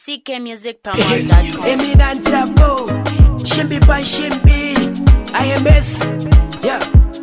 ckmusicpromos.com. Eminent Tabo, Shimby by Shimby, IMS, yeah.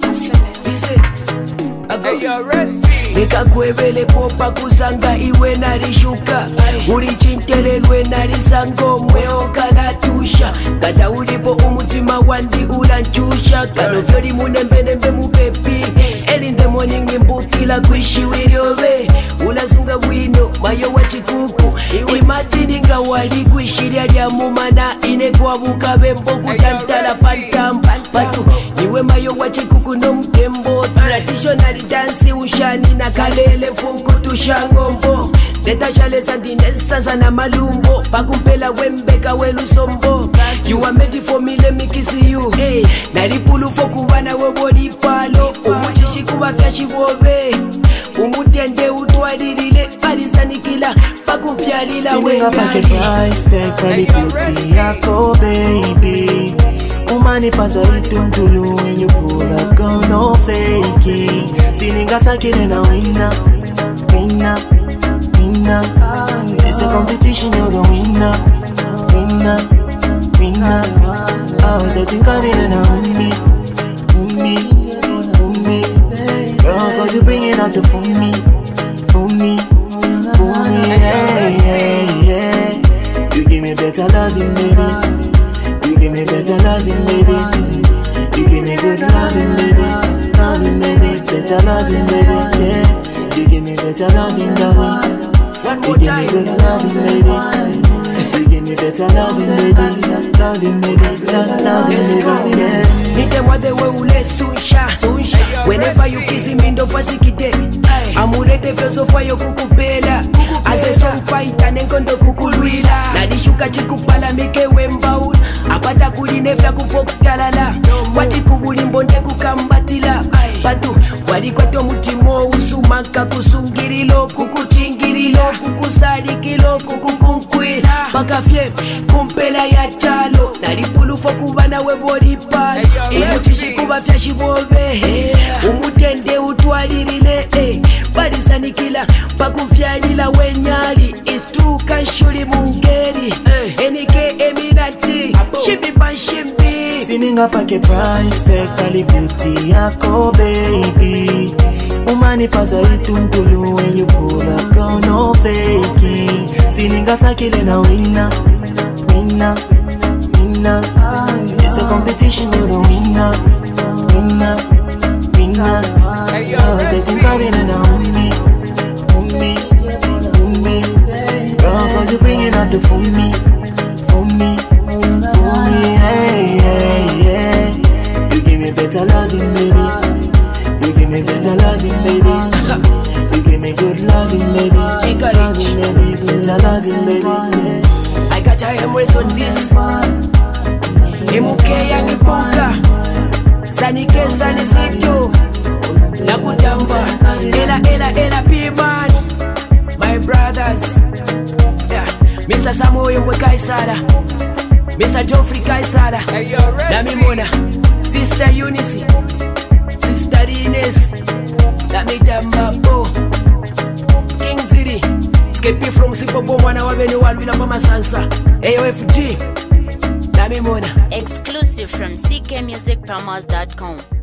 Hey, yo, Red Sea. Nikakwebele popa kusanga iwe narishuka urichintelelwe narisango mweoka natusha kata ulipo umutima wandi ulanchusha kanofyo limunembenembe mupepi early in the morning imbukila kwishiwiryobe ulazunga bwino mayo wa chikuku imatini nga wali kwishirya lya mumana inekwabuka bembo kutantala fantam patu iwe mayo wa chikuku no mtembo traditional dance ushani na kalele fuku tushangombo detashale sandinesa na malumbo pakumpela wembeka welusombo you are made for me, let me kiss you hey naripulu fokubana webodi palo umuchishi kubafya shibobe umutende utwalilile palisanikila pakufyalila wenyali price tag for the beauty yako baby umani pasa ituntulu when you pull up go no faking sininga sakine na winner it's a competition you're the winner oh that you got it na me girl cause you bring it out the for me yeah you give me better loving baby you give me better loving baby you give me good loving baby better loving baby yeah you give me better loving one more time good loving baby you give me better loving baby yeah nite mwade we ule sunsha whenever you kiss me ndo fasikide amurete feso fayo kukupela as a strong fighter nengondo kukulwila nadishuka chikupala mikewe mbaul apata kulinefya kufoktalala watikubulimbo ndekukambatila bantu walikwato mutimo usumaka kusungirilo kukuchingirilo kukusadikilo kukukukwila pakafye kumpela ya chalo nalipulufo kubana webodipala umuchishi kubafya shibobe umutende utwalilile palisanikila pakufyalila wenyali istukashuli mungeri enike eminati shimbi by shimbi sininga pake price tag for the beauty yako baby umani pasa ituntulu when you pull up go no faking sininga sakile na winner it's a competition you're the winner oh that you got it na me girl cause you bring it out the for me yeah you give me better loving baby you give me better loving baby you give me good loving baby better loving baby yeah. I got your embrace on this Imuke ya nipuka Sanike sanisito Nakutamba Ela P-Man My brothers yeah. Mr. Samoyo Mwe Kaisara Mr. Geoffrey Kaisara Nami Mona Sister Eunice Sister Ines Nami Dambapo King Ziri Skepi from Sipopo Mwana wabeni walwila mama sansa AOFG Nami Mona Exclusive from ckmusicpromos.com.